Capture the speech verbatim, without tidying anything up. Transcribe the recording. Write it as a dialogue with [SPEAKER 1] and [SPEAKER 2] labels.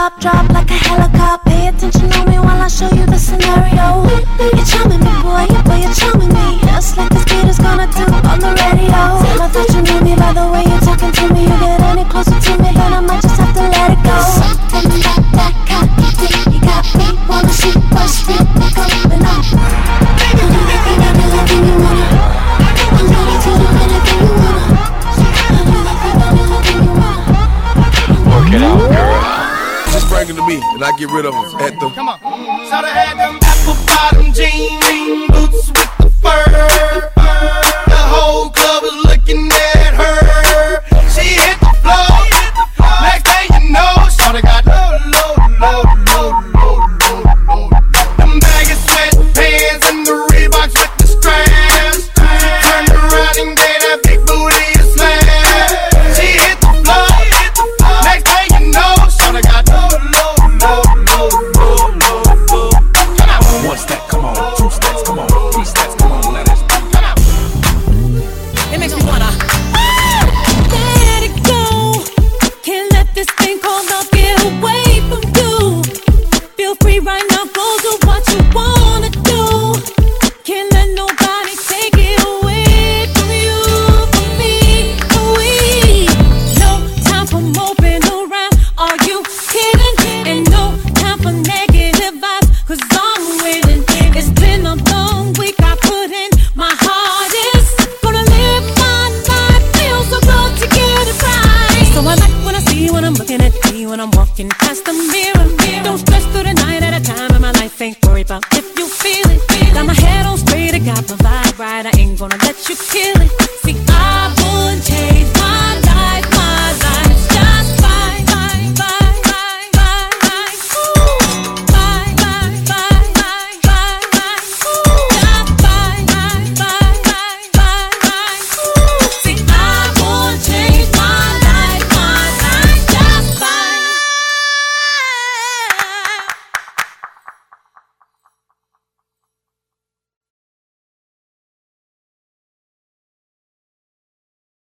[SPEAKER 1] drop, drop like a helicopter. Pay attention on me while I show you the scenario. You're charming me, boy, yeah, boy, you're charming me. Just like this beat is gonna do on the radio. Tell I thought you knew me by the way you're talking to me. You get any closer to me, then I might just have to let it go. Something about that cocky thing, you got me wanna see what's real, coming up. I'm anything, I'm anything you wanna. I'm ready to do anything you wanna. I'm anything, I'm anything you wanna.
[SPEAKER 2] Work it out, girl.
[SPEAKER 3] Just bring them to me, and I get rid of them at the.
[SPEAKER 4] Come on. So they had them apple bottom jean boots with the fur. The whole club was looking at her. She hit the floor. Next thing you know, shorty got low, low, low, low, low, low, low. Them baggy sweatpants and the Reeboks with the straps. Turned around and gave that big booty a slam. She hit the floor. Next thing you know, shorty got low, low, low, low, low, low, low. Come on.
[SPEAKER 3] One step, come on. Two steps, come on. Three steps, come on. Let us.
[SPEAKER 4] Come on.
[SPEAKER 5] It makes me wanna let it go. Can't let this thing called love get away from you. Feel free right now, go do what you wanna do. Can't let nobody take it away from you, from me, from we. No time for moping around, are you kidding? And no time for negative vibes, cause I'm winning. It's been a long week, I put in my hardest. Gonna live my life, feel so good to get it right. So I like when I see when I'm looking at me, when I'm walking past the mirror. Don't stress through the night at a time in my life, ain't worried about if you feel it. Got my head on straight, I got my vibe right, I ain't gonna let you kill it. See, I wouldn't change